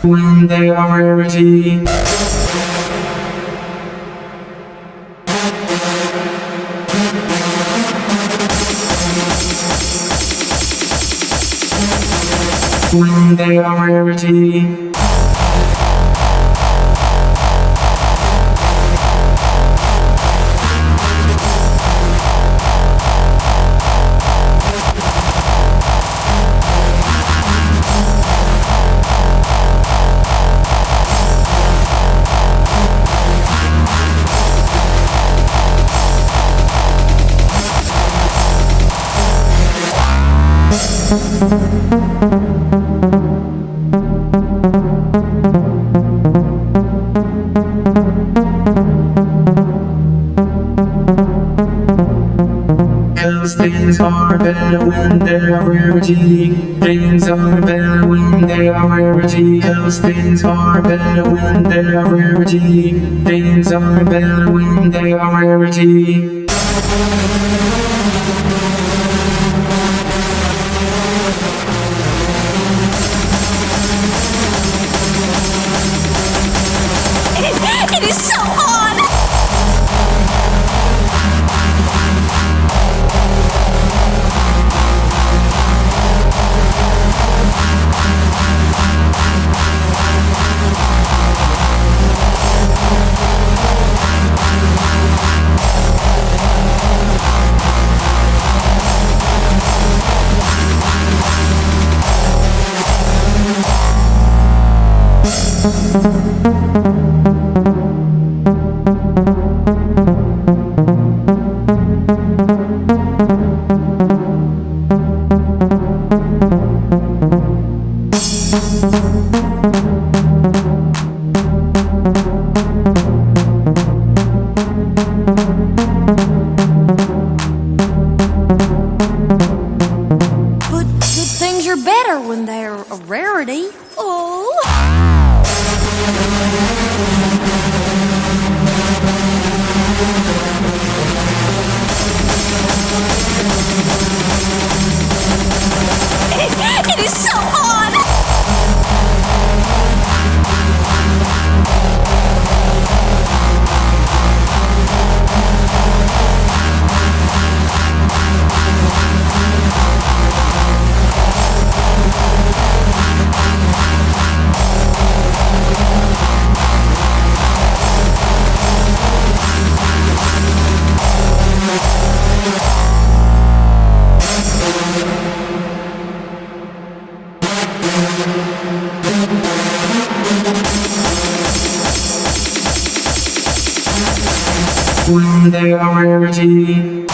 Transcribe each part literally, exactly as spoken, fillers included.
when they are rarity. When they are rarity. Cause things are better when they're rarity. Things are better when they are rarity. Cause things are better when they're rarity. Things are better when they are rarity. It is so odd! But good things are better when they're a rarity. Oh. It is so odd! When they are rarity.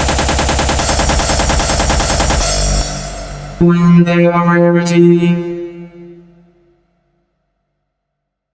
When they are rarity.